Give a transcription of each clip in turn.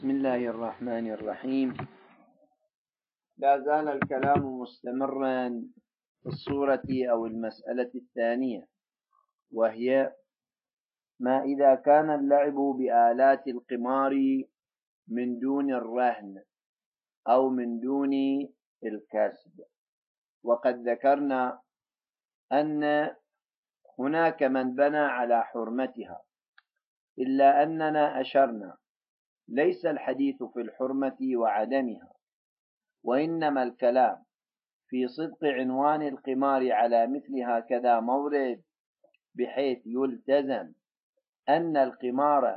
بسم الله الرحمن الرحيم. لا زال الكلام مستمرا في الصورة أو المسألة الثانية، وهي ما إذا كان اللعب بآلات القمار من دون الرهن أو من دون الكسب. وقد ذكرنا أن هناك من بنى على حرمتها، إلا أننا أشرنا ليس الحديث في الحرمة وعدمها، وإنما الكلام في صدق عنوان القمار على مثل هكذا مورد، بحيث يلتزم أن القمار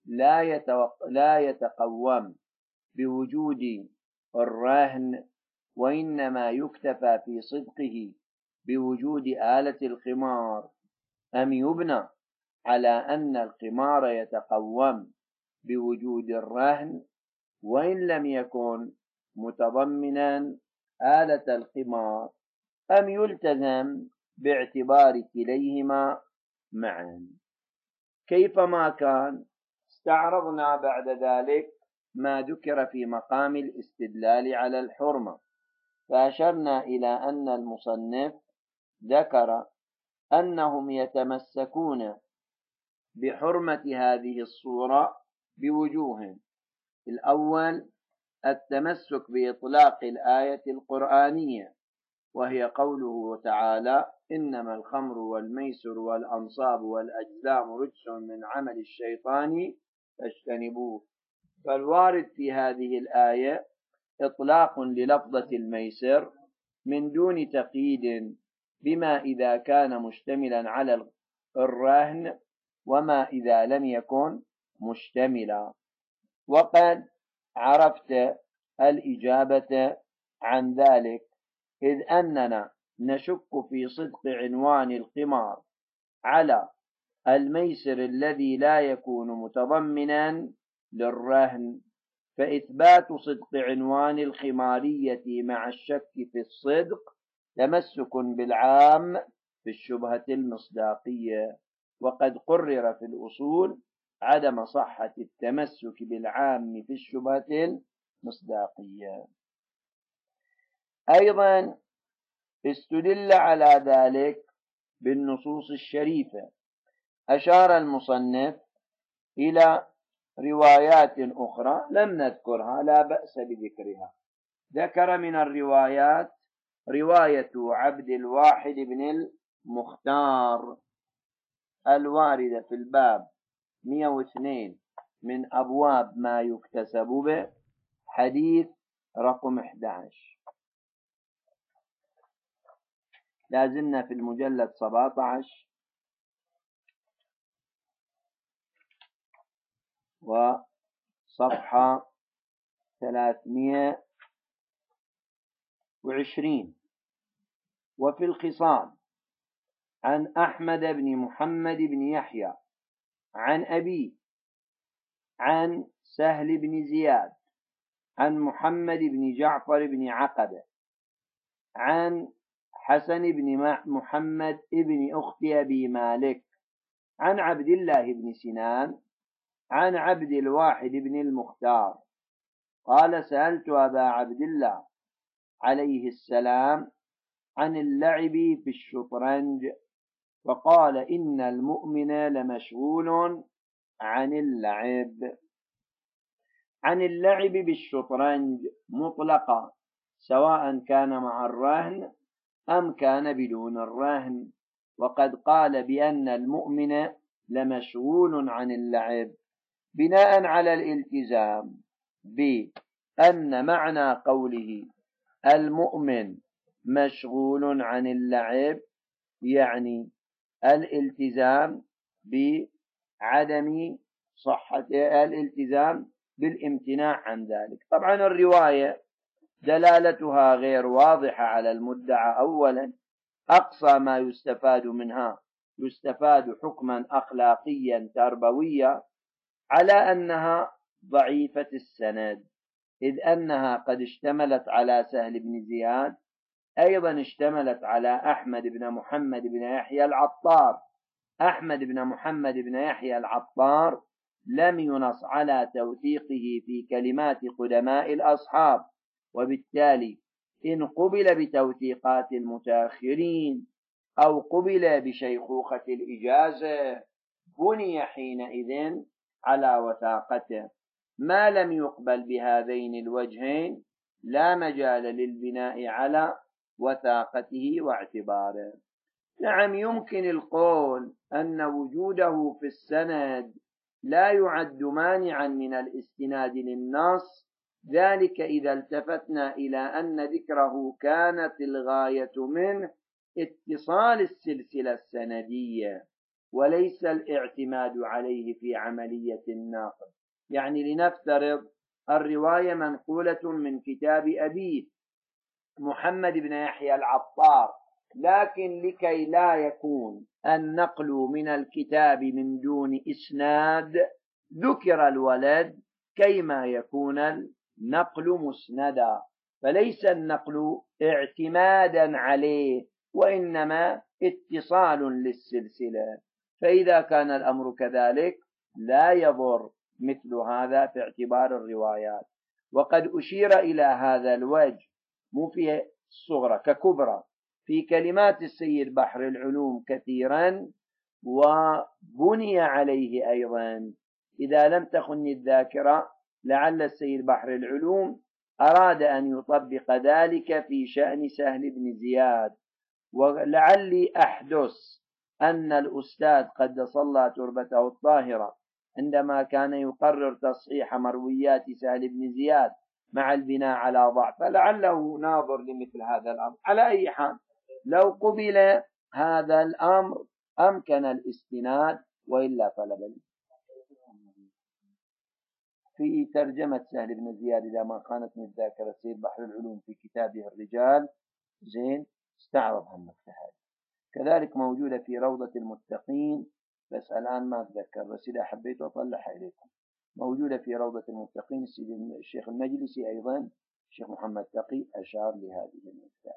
لا يتقوم بوجود الرهن، وإنما يكتفى في صدقه بوجود آلة القمار، أم يبنى على أن القمار يتقوم بوجود الرهن وإن لم يكن متضمنا آلة القمار، أم يلتزم باعتبار كليهما معا. كيفما كان، استعرضنا بعد ذلك ما ذكر في مقام الاستدلال على الحرمة، فأشرنا إلى أن المصنف ذكر أنهم يتمسكون بحرمة هذه الصورة بوجوه. الأول التمسك بإطلاق الآية القرآنية، وهي قوله تعالى: إنما الخمر والميسر والأنصاب والأزلام رجس من عمل الشيطان فاجتنبوه. فالوارد في هذه الآية إطلاق للفظة الميسر من دون تقييد بما إذا كان مشتملا على الرهن وما إذا لم يكن مشتملا. وقد عرفت الإجابة عن ذلك، إذ أننا نشك في صدق عنوان القمار على الميسر الذي لا يكون متضمنا للرهن، فإثبات صدق عنوان الخمارية مع الشك في الصدق تمسك بالعام في الشبهة المصداقية. وقد قرر في الأصول عدم صحة التمسك بالعام في الشبهة المصداقية. أيضا استدل على ذلك بالنصوص الشريفة. أشار المصنف إلى روايات أخرى لم نذكرها، لا بأس بذكرها. ذكر من الروايات رواية عبد الواحد بن المختار الواردة في الباب 102 من أبواب ما يكتسب به، حديث رقم 11. لازلنا في المجلد 17 وصفحة 320. وفي الخصال عن أحمد بن محمد بن يحيى عن أبيه عن سهل بن زياد عن محمد بن جعفر بن عقبة عن حسن بن محمد بن أخت أبي مالك عن عبد الله بن سنان عن عبد الواحد بن المختار قال: سألت أبا عبد الله عليه السلام عن اللعب في الشطرنج، فقال: إن المؤمن لمشغول عن اللعب بالشطرنج مطلقا، سواء كان مع الرهن أم كان بدون الرهن. وقد قال بأن المؤمن لمشغول عن اللعب بناء على الالتزام بأن معنى قوله المؤمن مشغول عن اللعب يعني الالتزام بعدم صحة، الالتزام بالامتناع عن ذلك. طبعا الرواية دلالتها غير واضحة على المدعى. أولا، أقصى ما يستفاد منها يستفاد حكما أخلاقيا تربويا على أنها ضعيفة السند، إذ أنها قد اشتملت على سهل بن زياد، أيضا اشتملت على أحمد بن محمد بن يحيى العطار. أحمد بن محمد بن يحيى العطار لم ينص على توثيقه في كلمات قدماء الأصحاب، وبالتالي إن قبل بتوثيقات المتأخرين أو قبل بشيخوخة الإجازة بني حينئذ على وثاقته. ما لم يقبل بهذين الوجهين لا مجال للبناء على وثاقته واعتباره. نعم، يمكن القول أن وجوده في السند لا يعد مانعا من الاستناد للنص، ذلك إذا التفتنا إلى أن ذكره كانت الغاية منه اتصال السلسلة السندية وليس الاعتماد عليه في عملية النقل. يعني لنفترض الرواية منقولة من كتاب أبيه محمد بن يحيى العطار، لكن لكي لا يكون النقل من الكتاب من دون إسناد ذكر الولد كيما يكون النقل مسندا، فليس النقل اعتمادا عليه وإنما اتصال للسلسلة. فإذا كان الأمر كذلك لا يضر مثل هذا في اعتبار الروايات. وقد أشير إلى هذا الوجه مو في الصغرى ككبرى في كلمات السيد بحر العلوم كثيرا، وبني عليه أيضا. إذا لم تخن الذاكرة لعل السيد بحر العلوم أراد أن يطبق ذلك في شأن سهل بن زياد، ولعلي أحدث أن الأستاذ قد صلى تربته الطاهرة عندما كان يقرر تصحيح مرويات سهل بن زياد مع البناء على ضعف، فلعله ناظر لمثل هذا الأمر. على أي حال لو قبل هذا الأمر أمكن الاستناد، وإلا فلا بل. في ترجمة سهل بن زياد إذا ما خانتني الذاكرة السيد بحر العلوم في كتابه الرجال زين استعرض هالنقطة هذه. كذلك موجودة في روضة المتقين، بس الآن ما أتذكر، بس إذا حبيت أطلعها إليكم. موجودة في روضة المتقين الشيخ المجلسي أيضا الشيخ محمد تقي أشار لهذه النقطة.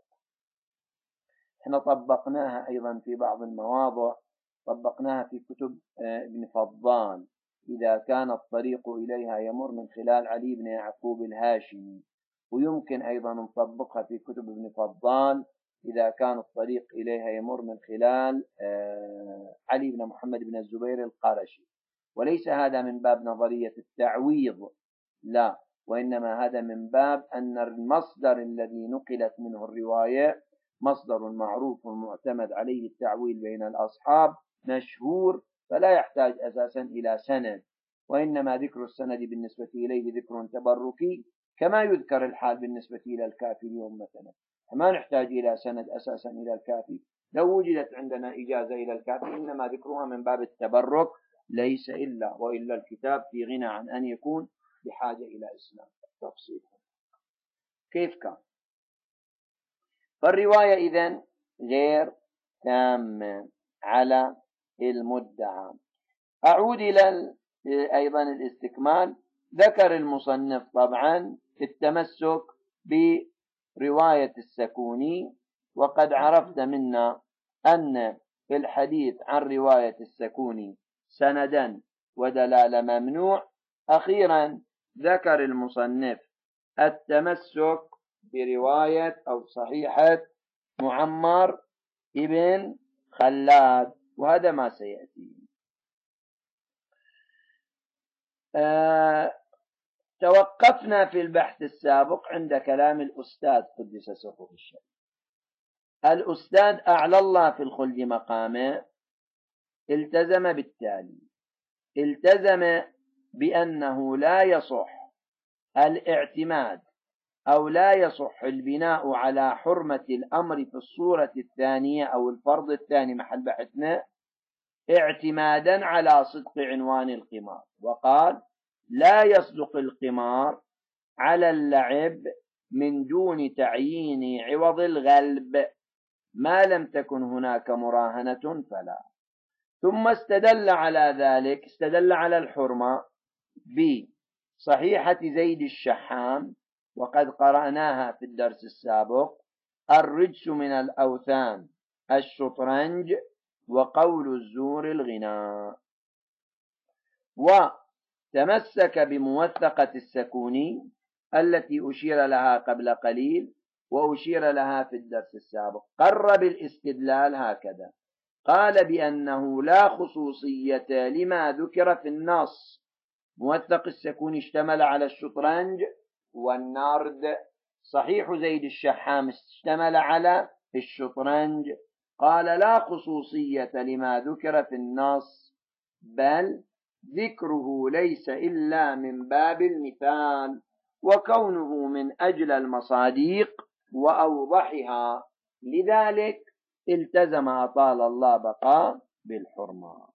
احنا طبقناها أيضا في بعض المواضع، طبقناها في كتب ابن فضان إذا كان الطريق إليها يمر من خلال علي بن يعقوب الهاشمي، ويمكن أيضا نطبقها في كتب ابن فضان إذا كان الطريق إليها يمر من خلال علي بن محمد بن الزبير القرشي. وليس هذا من باب نظرية التعويض، لا، وإنما هذا من باب أن المصدر الذي نقلت منه الرواية مصدر معروف معتمد عليه التعويل بين الأصحاب مشهور، فلا يحتاج أساسا إلى سند، وإنما ذكر السند بالنسبة إليه ذكر تبركي، كما يذكر الحال بالنسبة إلى الكافي اليوم مثلا. ما نحتاج إلى سند أساسا إلى الكافي، لو وجدت عندنا إجازة إلى الكافي إنما ذكرها من باب التبرك، ليس إلا وإلا الكتاب في غنى عن أن يكون بحاجة إلى إسناد تفصيل. كيف كان؟ فالرواية إذن غير تامة على المدعى. أعود إلى أيضا الاستكمال. ذكر المصنف طبعا التمسك برواية السكوني، وقد عرفت منا أن في الحديث عن رواية السكوني سندا ودلالة ممنوع. أخيرا ذكر المصنف التمسك برواية أو صحيحة معمر ابن خلاد، وهذا ما سيأتي. توقفنا في البحث السابق عند كلام الأستاذ قدس سره الشريف. الأستاذ أعلى الله في الخلد مقامه التزم بالتالي: التزم بأنه لا يصح الاعتماد أو لا يصح البناء على حرمة الأمر في الصورة الثانية أو الفرض الثاني محل بحثنا اعتمادا على صدق عنوان القمار، وقال: لا يصدق القمار على اللعب من دون تعيين عوض الغلب ما لم تكن هناك مراهنة فلا. ثم استدل على ذلك، استدل على الحرمة بصحيحة زيد الشحام، وقد قرأناها في الدرس السابق: الرجس من الأوثان الشطرنج وقول الزور الغناء. وتمسك بموثقة السكوني التي أشير لها قبل قليل وأشير لها في الدرس السابق. قرب الاستدلال هكذا، قال بأنه لا خصوصية لما ذكر في النص. موثق السكوني اشتمل على الشطرنج والنرد، صحيح زيد الشحام اشتمل على الشطرنج. قال لا خصوصية لما ذكر في النص، بل ذكره ليس إلا من باب المثال، وكونه من أجل المصاديق وأوضحها، لذلك التزم أطال الله بقاء بالحرمة.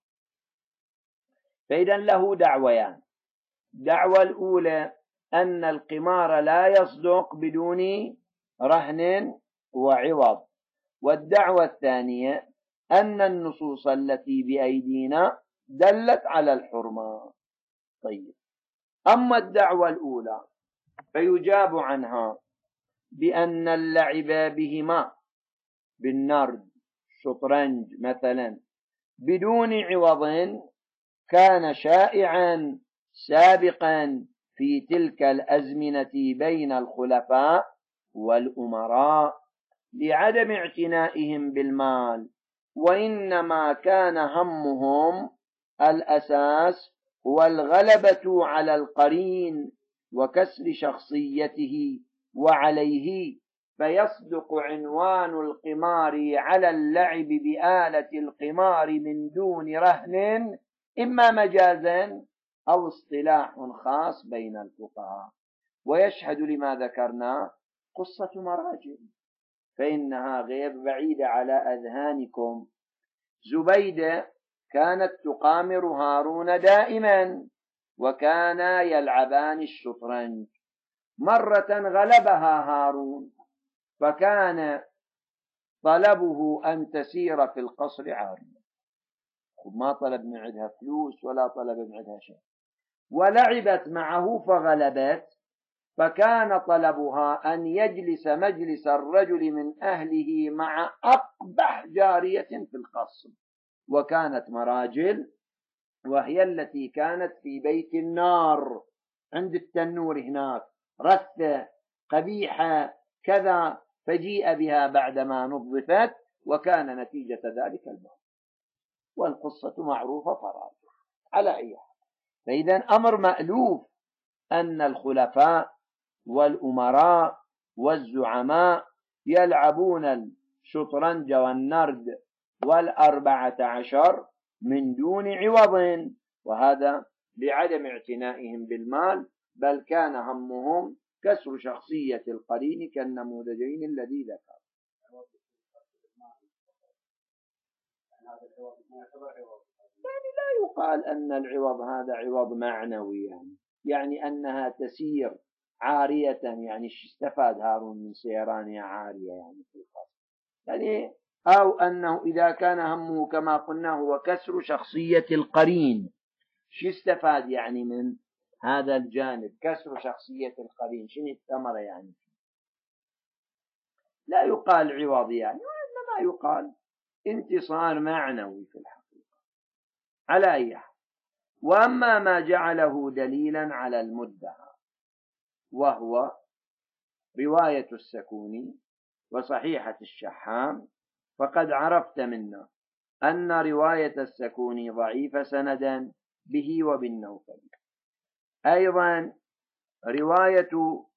فإذا له دعويان: الدعوة الأولى أن القمار لا يصدق بدون رهن وعوض، والدعوة الثانية أن النصوص التي بأيدينا دلت على الحرمة. طيب، أما الدعوة الأولى فيجاب عنها بأن اللعب بهما، بالنرد شطرنج مثلا، بدون عوض كان شائعا سابقا في تلك الأزمنة بين الخلفاء والأمراء لعدم اعتنائهم بالمال، وإنما كان همهم الأساس والغلبة على القرين وكسر شخصيته وعليه، فيصدق عنوان القمار على اللعب بآلة القمار من دون رهن، إما مجازا أو اصطلاح خاص بين الفقهاء. ويشهد لما ذكرنا قصة مراجل، فإنها غير بعيدة على أذهانكم. زبيدة كانت تقامر هارون دائما، وكانا يلعبان الشطرنج. مرة غلبها هارون، فكان طلبه أن تسير في القصر عارية، ما طلب من عندها فلوس ولا طلب من عندها شيء، ولعبت معه فغلبت، فكان طلبها أن يجلس مجلس الرجل من أهله مع أقبح جارية في القصر، وكانت مراجل، وهي التي كانت في بيت النار عند التنور هناك، رثة قبيحة كذا، فجيء بها بعدما نظفت، وكان نتيجة ذلك الموت، والقصة معروفة فراغ على أي حال. فإذا أمر مألوف أن الخلفاء والأمراء والزعماء يلعبون الشطرنج والنرد وال14 من دون عوض، وهذا بعدم اعتنائهم بالمال، بل كان همهم كسر شخصية القرين كالنموذجين الذي ذكر. يعني لا يقال أن العوض هذا عوض معنوي، يعني أنها تسير عارية، يعني استفاد هارون من سيرانها عارية يعني في القصر، يعني أو أنه إذا كان همه كما قلنا هو كسر شخصية القرين، شو استفاد يعني من هذا الجانب؟ كسر شخصية القرين شنو الثمرة يعني؟ لا يقال عوض يعني، وإنما يقال انتصار معنوي في الحقيقة على أي حال. وأما ما جعله دليلا على المدعى وهو رواية السكوني وصحيحة الشحام، فقد عرفت منا أن رواية السكوني ضعيفة سندا به وبالنوفل. أيضا رواية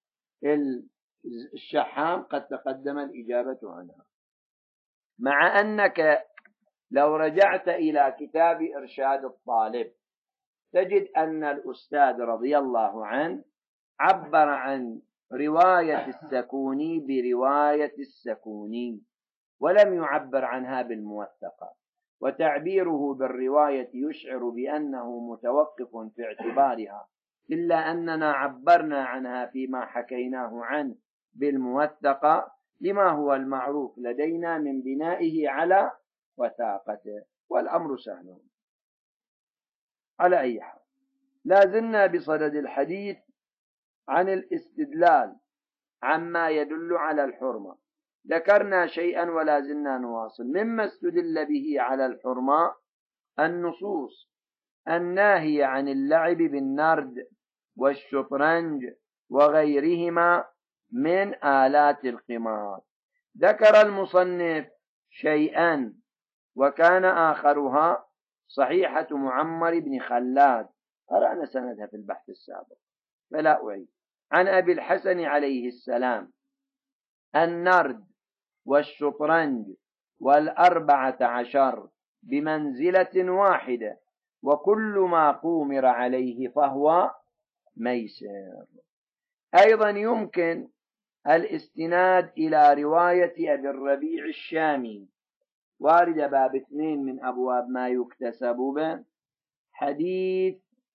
الشحام قد تقدم الإجابة عنها، مع أنك لو رجعت إلى كتاب إرشاد الطالب تجد أن الأستاذ رضي الله عنه عبر عن رواية السكوني برواية السكوني، ولم يعبر عنها بالموثقة، وتعبيره بالرواية يشعر بأنه متوقف في اعتبارها، إلا أننا عبرنا عنها فيما حكيناه عنه بالموثقة لما هو المعروف لدينا من بنائه على وثاقته، والأمر سهل. على أي حال، لازلنا بصدد الحديث عن الاستدلال عما يدل على الحرمة. ذكرنا شيئا ولا زلنا نواصل. مما استدل به على الحرمة النصوص الناهية عن اللعب بالنرد والشطرنج وغيرهما من آلات القمار. ذكر المصنف شيئا وكان آخرها صحيحة معمر بن خلاد، قرأنا سندها في البحث السابق فلا أعيد، عن أبي الحسن عليه السلام: النرد والشطرنج وال14 بمنزلة واحدة، وكل ما قومر عليه فهو ميسر. أيضا يمكن الاستناد إلى رواية أبي الربيع الشامي، وارد باب 2 من أبواب ما يكتسب به، حديث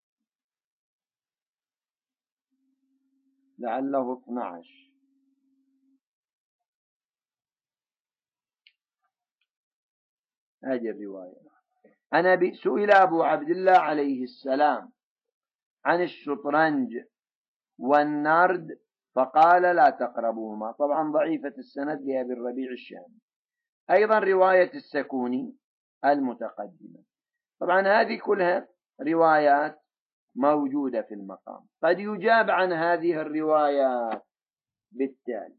لعله 12. هذه الرواية: أنا سئل أبو عبد الله عليه السلام عن الشطرنج والنرد فقال لا تقربوهما. طبعا ضعيفة السند لأبي الربيع الشامي. أيضا رواية السكوني المتقدمة. طبعا هذه كلها روايات موجودة في المقام. قد يجاب عن هذه الروايات بالتالي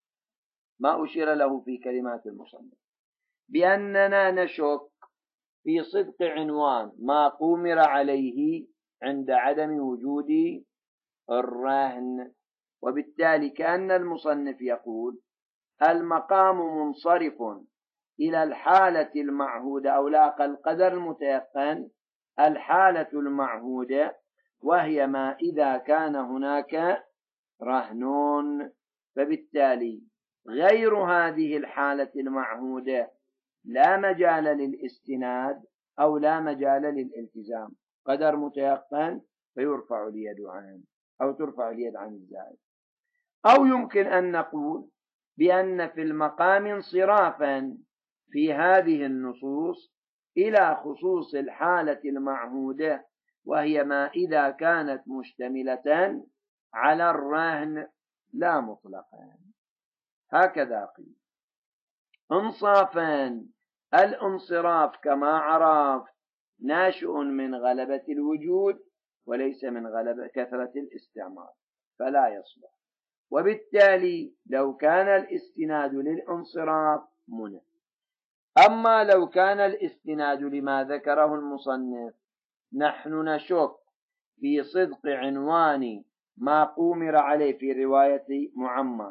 ما أشير له في كلمات المصنف، بأننا نشك في صدق عنوان ما قومر عليه عند عدم وجود الرهن، وبالتالي كأن المصنف يقول المقام منصرف إلى الحالة المعهودة أو لاقى القدر المتيقن الحالة المعهودة، وهي ما إذا كان هناك رهن. فبالتالي غير هذه الحالة المعهودة لا مجال للاستناد أو لا مجال للالتزام. قدر متيقن فيرفع اليد عنه أو ترفع اليد عن الزائد. أو يمكن أن نقول بأن في المقام انصرافا في هذه النصوص إلى خصوص الحالة المعهودة، وهي ما إذا كانت مشتملة على الرهن لا مطلقا. هكذا قيل انصافا. الانصراف كما عرفت ناشئ من غلبة الوجود وليس من غلبة كثرة الاستعمال، فلا يصلح. وبالتالي لو كان الاستناد للانصراف منع. أما لو كان الاستناد لما ذكره المصنف نحن نشك في صدق عنوان ما قومر عليه في رواية معمر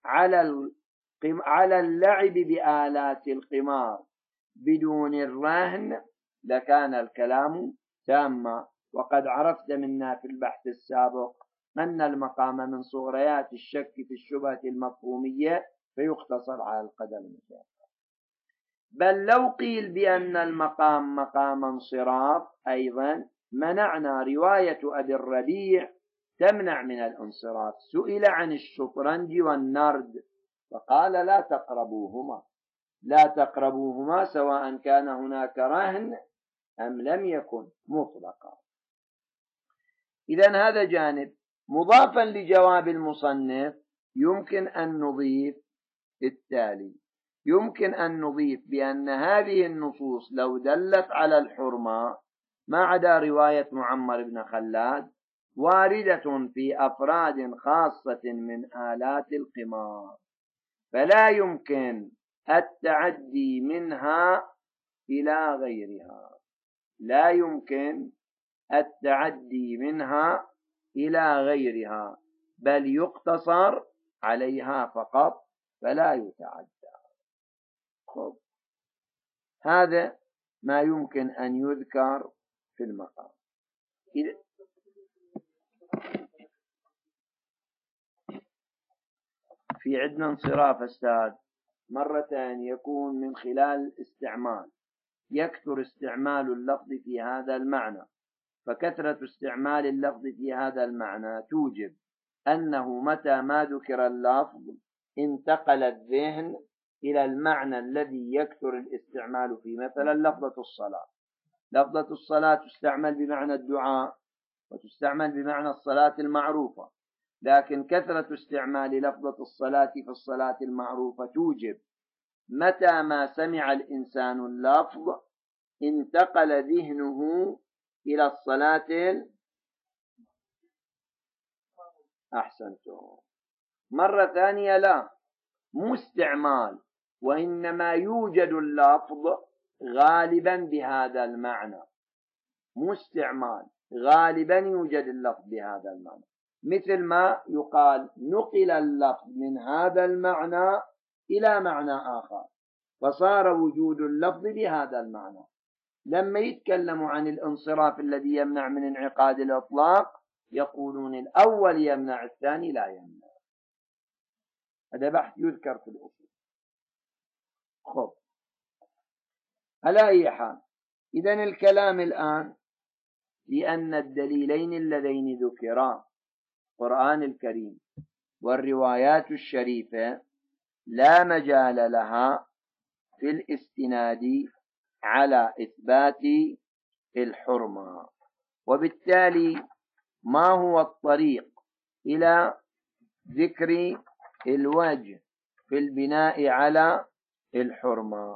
على اللعب بآلات القمار بدون الرهن، لكان الكلام تاما. وقد عرفت منا في البحث السابق أن المقام من صغريات الشك في الشبهة المفهومية فيقتصر على القدر المتيقن. بل لو قيل بأن المقام مقام انصراف أيضا منعنا رواية أبي الربيع تمنع من الانصراف. سئل عن الشطرنج والنرد فقال لا تقربوهما، لا تقربوهما سواء كان هناك رهن أم لم يكن مطلقا. إذن هذا جانب. مضافا لجواب المصنف يمكن أن نضيف التالي: يمكن أن نضيف بأن هذه النصوص لو دلت على الحرمة ما عدا رواية معمر بن خلاد واردة في أفراد خاصة من آلات القمار، فلا يمكن التعدي منها إلى غيرها. لا يمكن التعدي منها إلى غيرها، بل يقتصر عليها فقط فلا يتعدى. خب. هذا ما يمكن أن يذكر في المقام. في عندنا انصراف أستاذ مرتين يكون من خلال استعمال، يكثر استعمال اللفظ في هذا المعنى، فكثرة استعمال اللفظ في هذا المعنى توجب أنه متى ما ذكر اللفظ انتقل الذهن إلى المعنى الذي يكثر الاستعمال فيه. مثلا لفظة الصلاة، لفظة الصلاة تستعمل بمعنى الدعاء وتستعمل بمعنى الصلاة المعروفة، لكن كثرة استعمال لفظة الصلاة في الصلاة المعروفة توجب متى ما سمع الإنسان اللفظ انتقل ذهنه إلى الصلاة أحسنتم. مرة ثانية لا، مو استعمال، وإنما يوجد اللفظ غالبا بهذا المعنى، مو استعمال، غالبا يوجد اللفظ بهذا المعنى، مثل ما يقال نقل اللفظ من هذا المعنى إلى معنى آخر فصار وجود اللفظ بهذا المعنى. لما يتكلموا عن الانصراف الذي يمنع من انعقاد الإطلاق يقولون الأول يمنع الثاني لا يمنع. هذا بحث يذكر في الأصول. خب، على أي حال، إذن الكلام الآن لأن الدليلين اللذين ذكرا القرآن الكريم والروايات الشريفة لا مجال لها في الاستناد على إثبات الحرمة، وبالتالي ما هو الطريق إلى ذكر الوجه في البناء على الحرمة؟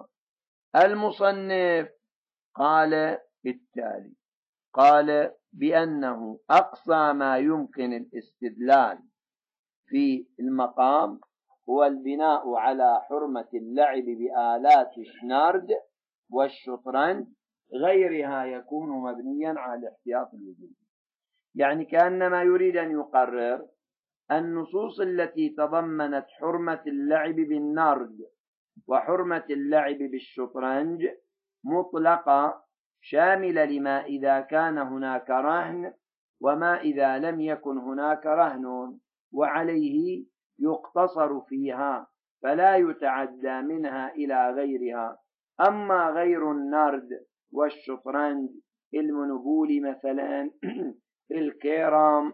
المصنف قال التالي، قال بأنه أقصى ما يمكن الاستدلال في المقام هو البناء على حرمة اللعب بآلات الشنارد والشطرنج، غيرها يكون مبنيا على الاحتياط الوجودي. يعني كأنما يريد أن يقرر النصوص التي تضمنت حرمة اللعب بالنرد وحرمة اللعب بالشطرنج مطلقة شاملة لما إذا كان هناك رهن وما إذا لم يكن هناك رهن، وعليه يقتصر فيها فلا يتعدى منها إلى غيرها. أما غير النرد والشطرنج، المونوبولي مثلا، الكيرام،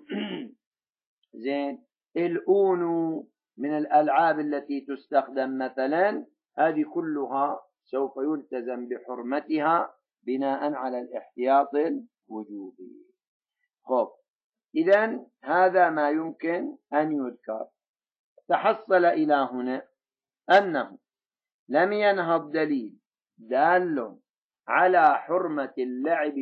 زين، الأونو من الألعاب التي تستخدم مثلا، هذه كلها سوف يلتزم بحرمتها بناء على الاحتياط الوجوبي. خب، إذن هذا ما يمكن أن يذكر. تحصل إلى هنا أنه لم ينهض دليل دال على حرمة اللعب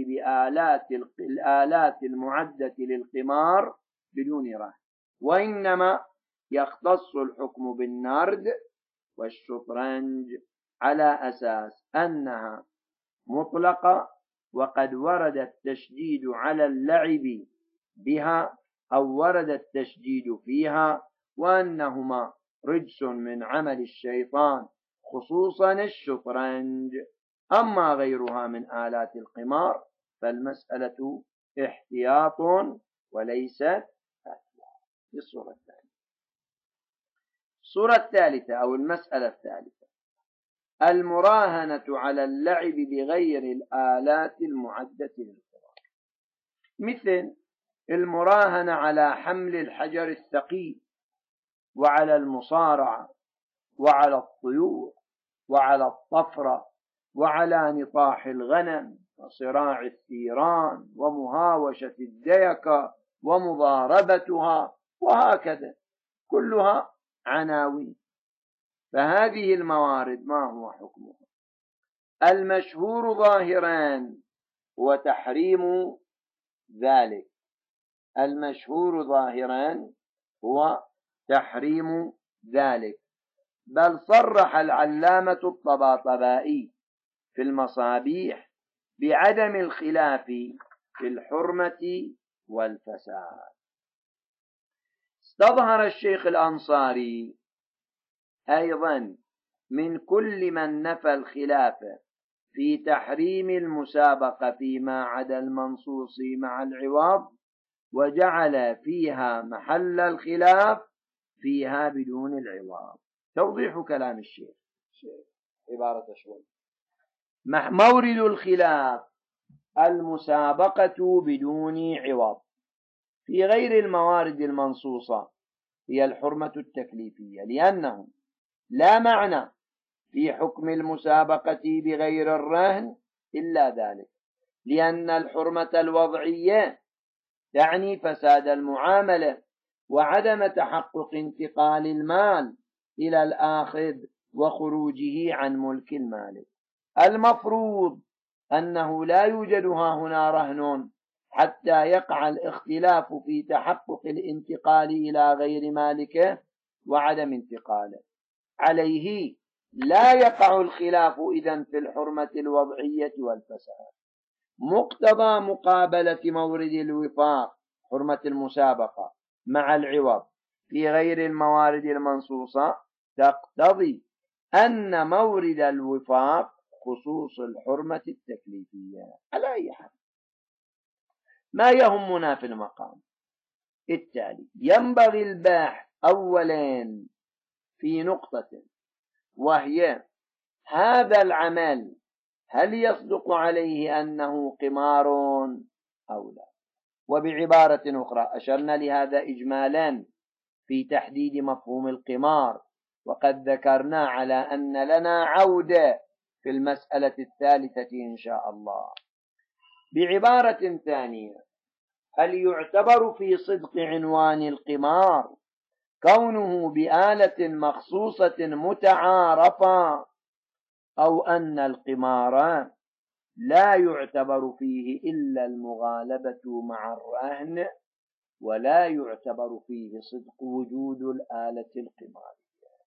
الآلات المعدة للقمار بدون رهن، وإنما يختص الحكم بالنرد والشطرنج على أساس أنها مطلقة، وقد ورد التشديد على اللعب بها أو ورد التشديد فيها، وأنهما رجس من عمل الشيطان، خصوصا الشطرنج. أما غيرها من آلات القمار فالمسألة احتياط وليست احتياط. الصورة الثانية، الصورة الثالثة أو المسألة الثالثة، المراهنة على اللعب بغير الآلات المعدة للقمار، مثل المراهنة على حمل الحجر الثقيل وعلى المصارعة وعلى الطيور وعلى الطفرة وعلى نطاح الغنم وصراع الثيران ومهاوشة الديكة ومضاربتها، وهكذا كلها عناوين. فهذه الموارد ما هو حكمها؟ المشهور ظاهرا هو تحريم ذلك، المشهور ظاهرا هو تحريم ذلك، بل صرح العلامة الطباطبائي في المصابيح بعدم الخلاف في الحرمة والفساد. استظهر الشيخ الأنصاري أيضا من كل من نفى الخلاف في تحريم المسابقة فيما عدا المنصوص مع العوض، وجعل فيها محل الخلاف فيها بدون العوض. توضيح كلام الشيخ عبارة شوي. مورد الخلاف المسابقة بدون عوض. في غير الموارد المنصوصة هي الحرمة التكليفية، لأنه لا معنى في حكم المسابقة بغير الرهن إلا ذلك، لأن الحرمة الوضعية تعني فساد المعاملة وعدم تحقق انتقال المال إلى الآخذ وخروجه عن ملك المالك. المفروض أنه لا يوجد هنا رهن حتى يقع الاختلاف في تحقق الانتقال إلى غير مالكه وعدم انتقاله عليه. لا يقع الخلاف إذن في الحرمة الوضعية والفساد. مقتضى مقابلة مورد الوفاق حرمة المسابقة مع العوض في غير الموارد المنصوصة تقتضي أن مورد الوفاق خصوص الحرمة التكليفية. على أي حال ما يهمنا في المقام التالي ينبغي البحث أولا في نقطة، وهي هذا العمل هل يصدق عليه أنه قمار أو لا. وبعبارة أخرى أشرنا لهذا إجمالا في تحديد مفهوم القمار، وقد ذكرنا على أن لنا عودة في المسألة الثالثة إن شاء الله. بعبارة ثانية، هل يعتبر في صدق عنوان القمار كونه بآلة مخصوصة متعارفة، أو أن القمار لا يعتبر فيه إلا المغالبة مع الرهن ولا يعتبر فيه صدق وجود الآلة القمارية؟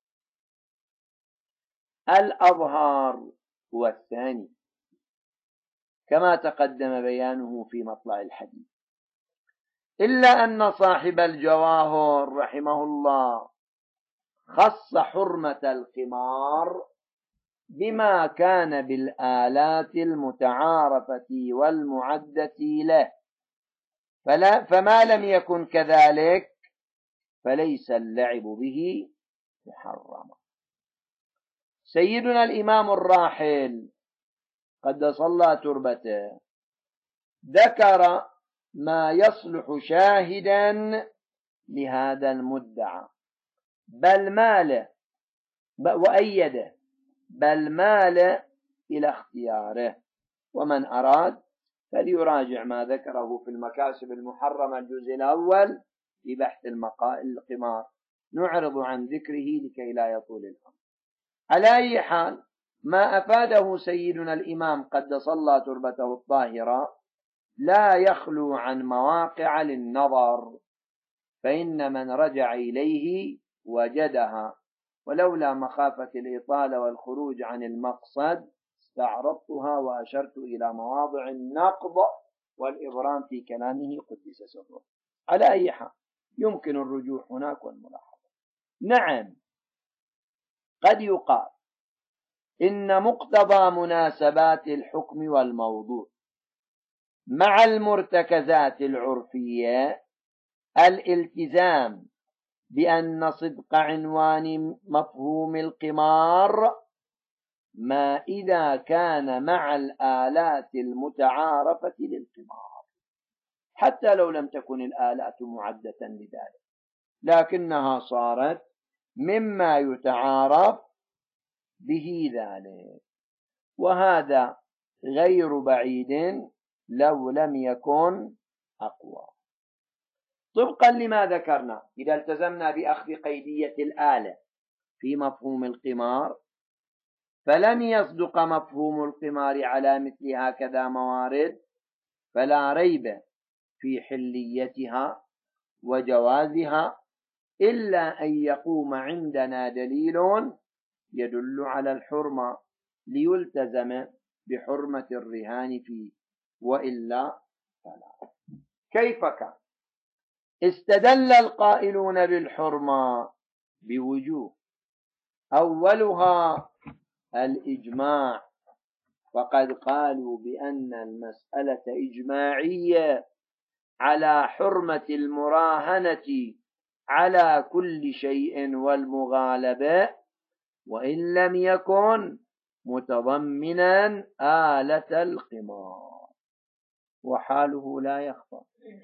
الأظهار هو الثاني كما تقدم بيانه في مطلع الحديث، إلا أن صاحب الجواهر رحمه الله خص حرمة القمار بما كان بالآلات المتعارفة والمعدة له، فما لم يكن كذلك فليس اللعب به محرما. سيدنا الإمام الراحل قدس الله تربته ذكر ما يصلح شاهدا لهذا المدعى بل مال وأيده، بل مال إلى اختياره، ومن أراد فليراجع ما ذكره في المكاسب المحرمة الجزء الأول في بحث القمار، نعرض عن ذكره لكي لا يطول الأمر. على أي حال ما أفاده سيدنا الإمام قدس الله تربته الطاهرة لا يخلو عن مواقع للنظر، فإن من رجع إليه وجدها، ولولا مخافة الإطالة والخروج عن المقصد استعرضتها وأشرت إلى مواضع النقض والإبرام في كلامه قدس سره. على أي حال يمكن الرجوع هناك والملاحظة. نعم، قد يقال إن مقتضى مناسبات الحكم والموضوع مع المرتكزات العرفية الالتزام بأن صدق عنوان مفهوم القمار ما إذا كان مع الآلات المتعارفة للقمار، حتى لو لم تكن الآلات معدة لذلك لكنها صارت مما يتعارف به ذلك، وهذا غير بعيد لو لم يكن أقوى. طبقا لما ذكرنا، إذا التزمنا بأخذ قيدية الآلة في مفهوم القمار فلم يصدق مفهوم القمار على مثل هكذا موارد، فلا ريب في حليتها وجوازها إلا أن يقوم عندنا دليل يدل على الحرمة ليلتزم بحرمة الرهان فيه، وإلا فلا. كيف كان؟ استدل القائلون بالحرمة بوجوه، أولها الإجماع، فقد قالوا بأن المسألة إجماعية على حرمة المراهنة على كل شيء والمغالبة، وإن لم يكن متضمنا آلة القمار، وحاله لا يخفى،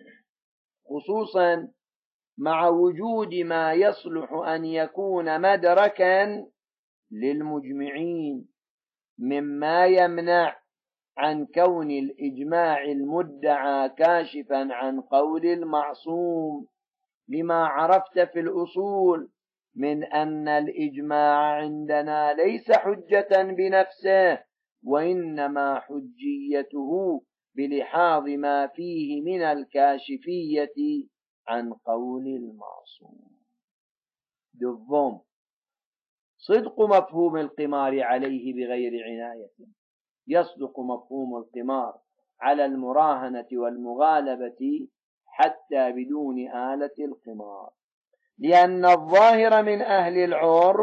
خصوصا مع وجود ما يصلح أن يكون مدركا للمجمعين مما يمنع عن كون الإجماع المدعى كاشفا عن قول المعصوم، لما عرفت في الأصول من أن الإجماع عندنا ليس حجة بنفسه، وإنما حجيته بلحاظ ما فيه من الكاشفية عن قول المعصوم. دوم صدق مفهوم القمار عليه بغير عناية. يصدق مفهوم القمار على المراهنة والمغالبة حتى بدون آلة القمار، لأن الظاهر من أهل العرف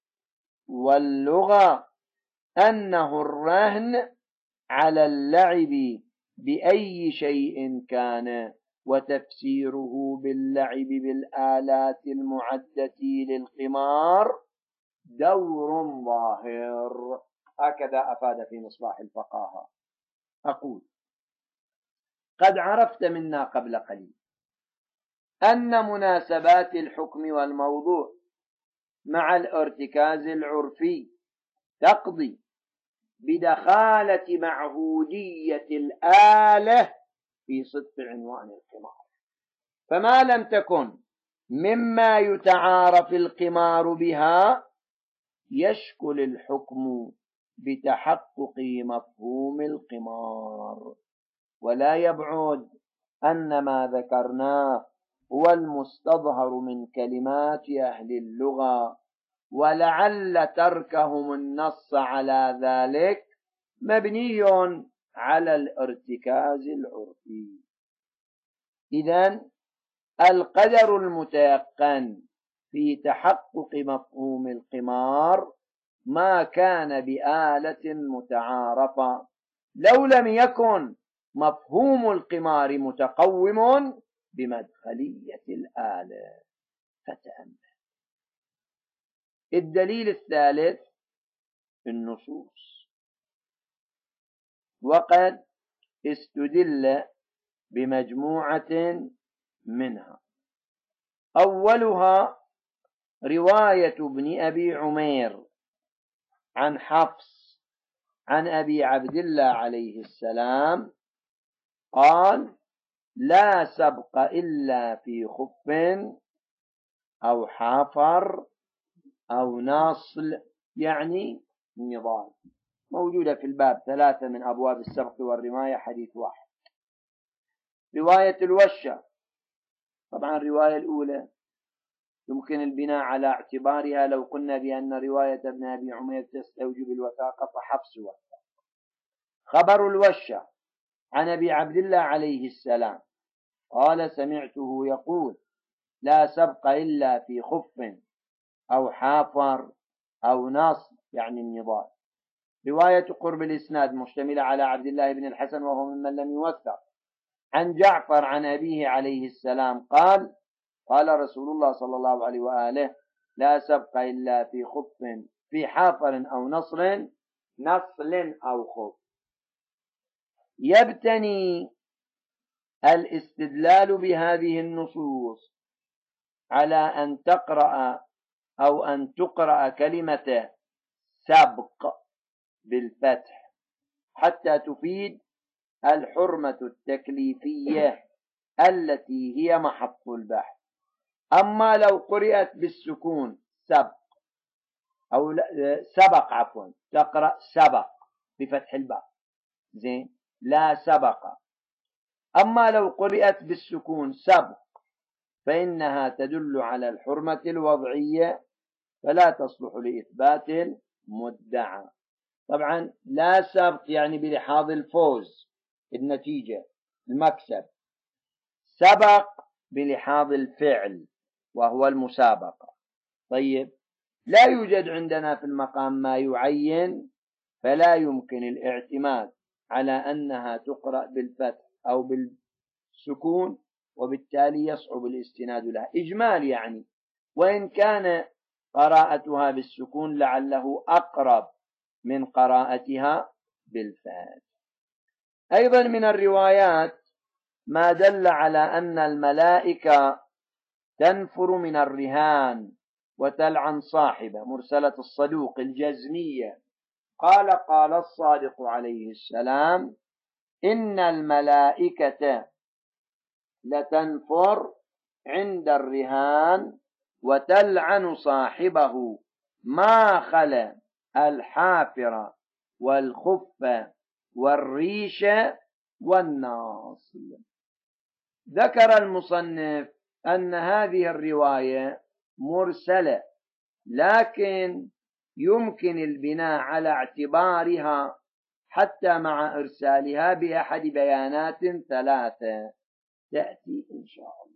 واللغة أنه الرهن على اللعب بأي شيء كان، وتفسيره باللعب بالآلات المعدة للقمار دور ظاهر. هكذا أفاد في مصباح الفقاهة. أقول: قد عرفت منا قبل قليل أن مناسبات الحكم والموضوع مع الارتكاز العرفي تقضي بدخالة معهودية الآلة في صدق عنوان القمار، فما لم تكن مما يتعارف القمار بها يشكل الحكم بتحقق مفهوم القمار. ولا يبعد أن ما ذكرناه هو المستظهر من كلمات أهل اللغة، ولعل تركهم النص على ذلك مبني على الارتكاز العرفي. إذن القدر المتيقن في تحقق مفهوم القمار ما كان بآلة متعارفة، لو لم يكن مفهوم القمار متقوم بمدخلية الآلة. فتأمل. الدليل الثالث النصوص، وقد استدل بمجموعة منها. أولها رواية ابن أبي عمير عن حفص عن أبي عبد الله عليه السلام قال: لا سبق إلا في خف أو حافر أو ناصل، يعني نضال. موجودة في الباب 3 من أبواب السبق والرماية، حديث 1. رواية الوشة، طبعا الرواية الأولى يمكن البناء على اعتبارها لو قلنا بأن رواية ابن أبي عمير تستوجب الوثاقة فحفص وثاق. خبر الوشة عن أبي عبد الله عليه السلام قال: سمعته يقول: لا سبق إلا في خف أو حافر أو نصب، يعني النضال. رواية قرب الإسناد مشتملة على عبد الله بن الحسن وهو ممن لم يوثق، عن جعفر عن أبيه عليه السلام قال: قال رسول الله صلى الله عليه وآله: لا سبق إلا في خف في حافر أو نصل أو خف. يبتني الاستدلال بهذه النصوص على أن تقرأ أو أن تقرأ كلمة سبق بالفتح حتى تفيد الحرمة التكليفية التي هي محط البحث. أما لو قرأت بالسكون سبق أو سبق، عفوا تقرأ سبق بفتح الباء، زين، لا سبق. أما لو قرأت بالسكون سبق فإنها تدل على الحرمة الوضعية فلا تصلح لإثبات المدعى. طبعا لا سبق يعني بلحاظ الفوز، النتيجة، المكسب. سبق بلحاظ الفعل وهو المسابقة. طيب، لا يوجد عندنا في المقام ما يعين، فلا يمكن الاعتماد على أنها تقرأ بالفتح أو بالسكون، وبالتالي يصعب الاستناد لها. إجمال يعني، وإن كان قراءتها بالسكون لعله أقرب من قراءتها بالفتح. أيضا من الروايات ما دل على أن الملائكة تنفر من الرهان وتلعن صاحبه، مرسلة الصدوق الجزمية. قال الصادق عليه السلام: إن الملائكة لتنفر عند الرهان وتلعن صاحبه ما خلا الحافر والخف والريش والناصل. ذكر المصنف أن هذه الرواية مرسلة، لكن يمكن البناء على اعتبارها حتى مع إرسالها بأحد بيانات ثلاثة تأتي إن شاء الله.